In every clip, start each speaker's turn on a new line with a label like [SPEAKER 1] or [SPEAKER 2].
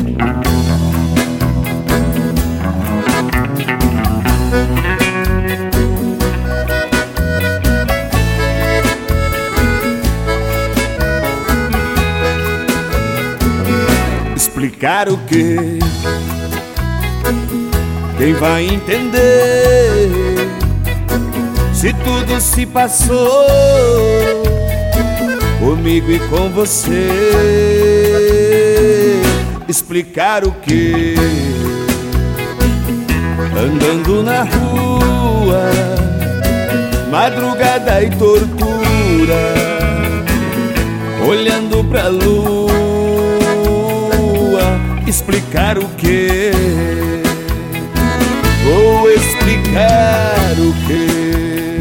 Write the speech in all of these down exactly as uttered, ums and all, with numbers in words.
[SPEAKER 1] Explicar o que? Quem vai entender se tudo se passou comigo e com você? Explicar o que? Andando na rua, madrugada e tortura, olhando pra lua. Explicar o que? Vou explicar o que?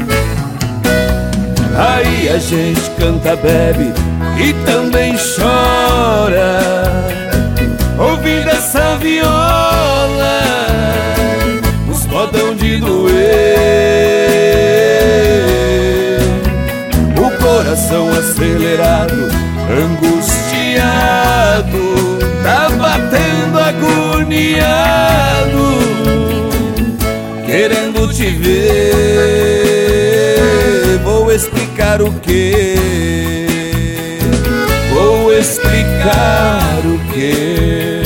[SPEAKER 1] Aí a gente canta, bebe e também chora, ouvindo essa viola, nos modão de doer. O coração acelerado, angustiado, tá batendo agoniado, querendo te ver. Vou explicar o que? Vou explicar o que?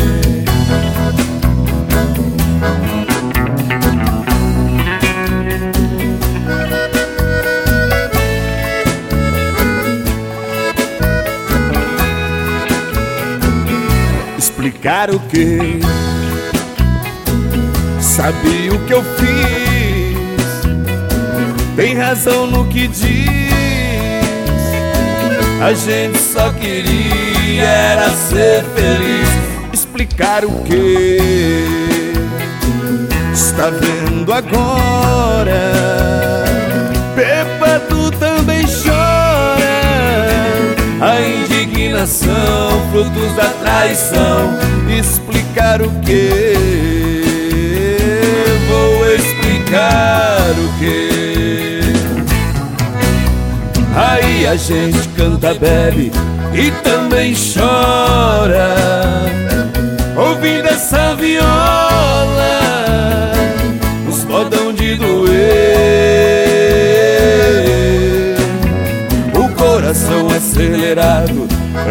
[SPEAKER 1] Explicar o que? Sabe o que eu fiz? Tem razão no que diz. A gente só queria era ser feliz. Explicar o que? Está vendo agora? Bêbado também chora. A indignação, frutos da traição. Explicar o que? Vou explicar o que? Aí a gente canta, bebe e também chora, ouvindo essa viola, nos modão de doer. O coração acelerado,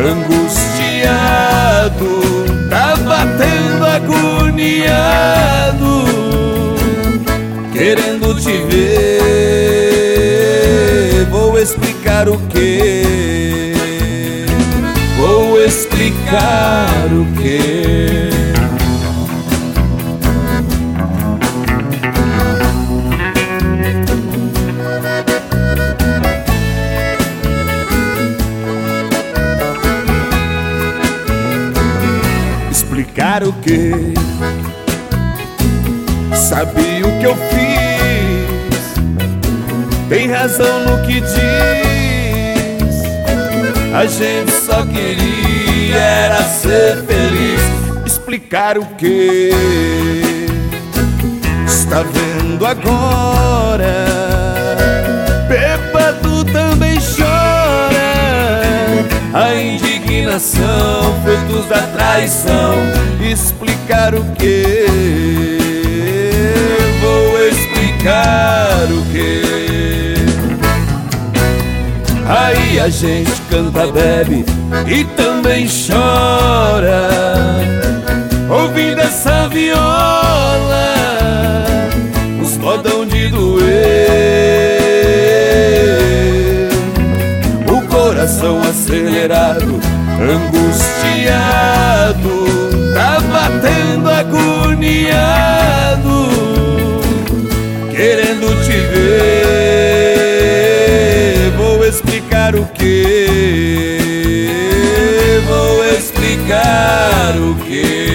[SPEAKER 1] angustiado, tá batendo agoniado, querendo te ver. Vou explicar o que? Vou explicar o que? Explicar o que? Sabe o que eu fiz? Tem razão no que diz. A gente só queria era ser feliz. Explicar o que? Está vendo agora? Bêbado também chora. A indignação, frutos da traição. Explicar o que? Vou explicar o que? Aí a gente canta, bebe e também chora, ouvindo essa viola, os modão de doer. O coração acelerado, angustiado, tá batendo agoniado, querendo te ver. Vou explicar o que? Vou explicar o que?